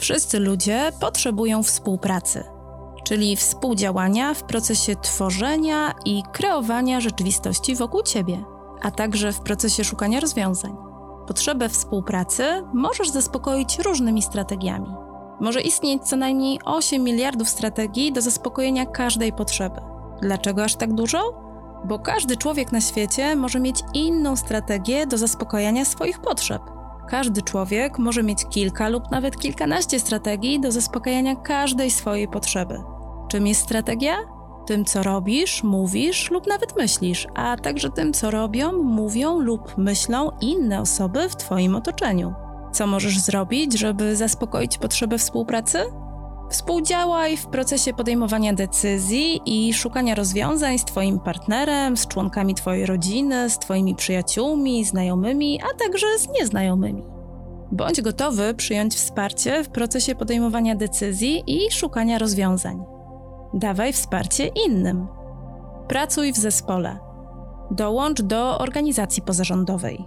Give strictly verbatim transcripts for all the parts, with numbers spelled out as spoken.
Wszyscy ludzie potrzebują współpracy, czyli współdziałania w procesie tworzenia i kreowania rzeczywistości wokół ciebie, a także w procesie szukania rozwiązań. Potrzebę współpracy możesz zaspokoić różnymi strategiami. Może istnieć co najmniej osiem miliardów strategii do zaspokojenia każdej potrzeby. Dlaczego aż tak dużo? Bo każdy człowiek na świecie może mieć inną strategię do zaspokojenia swoich potrzeb. Każdy człowiek może mieć kilka lub nawet kilkanaście strategii do zaspokajania każdej swojej potrzeby. Czym jest strategia? Tym, co robisz, mówisz lub nawet myślisz, a także tym, co robią, mówią lub myślą inne osoby w twoim otoczeniu. Co możesz zrobić, żeby zaspokoić potrzebę współpracy? Współdziałaj w procesie podejmowania decyzji i szukania rozwiązań z twoim partnerem, z członkami twojej rodziny, z twoimi przyjaciółmi, znajomymi, a także z nieznajomymi. Bądź gotowy przyjąć wsparcie w procesie podejmowania decyzji i szukania rozwiązań. Dawaj wsparcie innym. Pracuj w zespole. Dołącz do organizacji pozarządowej.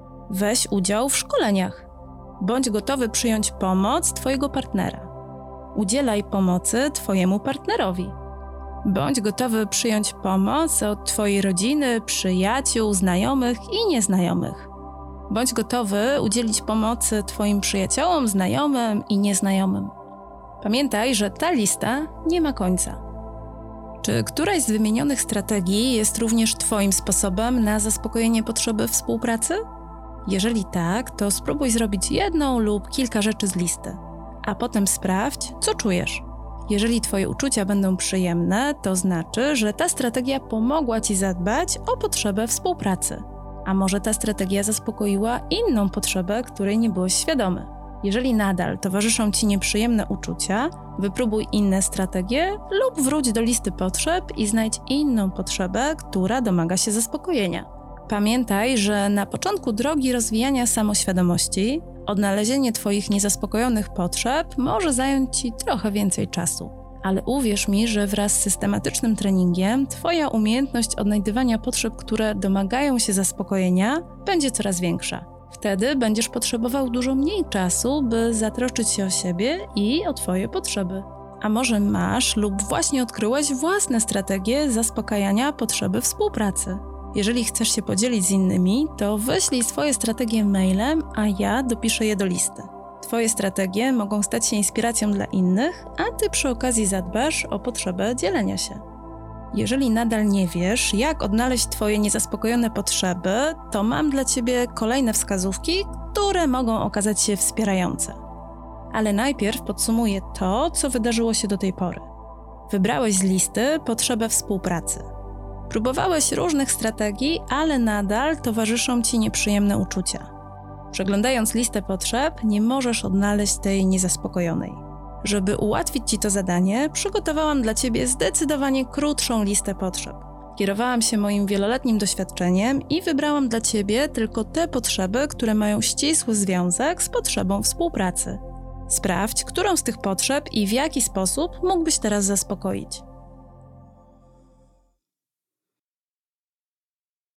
Weź udział w szkoleniach. Bądź gotowy przyjąć pomoc twojego partnera. Udzielaj pomocy twojemu partnerowi. Bądź gotowy przyjąć pomoc od twojej rodziny, przyjaciół, znajomych i nieznajomych. Bądź gotowy udzielić pomocy twoim przyjaciołom, znajomym i nieznajomym. Pamiętaj, że ta lista nie ma końca. Czy któraś z wymienionych strategii jest również twoim sposobem na zaspokojenie potrzeby współpracy? Jeżeli tak, to spróbuj zrobić jedną lub kilka rzeczy z listy, a potem sprawdź, co czujesz. Jeżeli twoje uczucia będą przyjemne, to znaczy, że ta strategia pomogła ci zadbać o potrzebę współpracy. A może ta strategia zaspokoiła inną potrzebę, której nie byłeś świadomy. Jeżeli nadal towarzyszą ci nieprzyjemne uczucia, wypróbuj inne strategie lub wróć do listy potrzeb i znajdź inną potrzebę, która domaga się zaspokojenia. Pamiętaj, że na początku drogi rozwijania samoświadomości odnalezienie twoich niezaspokojonych potrzeb może zająć ci trochę więcej czasu. Ale uwierz mi, że wraz z systematycznym treningiem twoja umiejętność odnajdywania potrzeb, które domagają się zaspokojenia, będzie coraz większa. Wtedy będziesz potrzebował dużo mniej czasu, by zatroszczyć się o siebie i o twoje potrzeby. A może masz lub właśnie odkryłeś własne strategie zaspokajania potrzeby współpracy? Jeżeli chcesz się podzielić z innymi, to wyślij swoje strategie mailem, a ja dopiszę je do listy. Twoje strategie mogą stać się inspiracją dla innych, a ty przy okazji zadbasz o potrzebę dzielenia się. Jeżeli nadal nie wiesz, jak odnaleźć twoje niezaspokojone potrzeby, to mam dla ciebie kolejne wskazówki, które mogą okazać się wspierające. Ale najpierw podsumuję to, co wydarzyło się do tej pory. Wybrałeś z listy potrzebę współpracy. Próbowałeś różnych strategii, ale nadal towarzyszą ci nieprzyjemne uczucia. Przeglądając listę potrzeb, nie możesz odnaleźć tej niezaspokojonej. Żeby ułatwić ci to zadanie, przygotowałam dla ciebie zdecydowanie krótszą listę potrzeb. Kierowałam się moim wieloletnim doświadczeniem i wybrałam dla ciebie tylko te potrzeby, które mają ścisły związek z potrzebą współpracy. Sprawdź, którą z tych potrzeb i w jaki sposób mógłbyś teraz zaspokoić.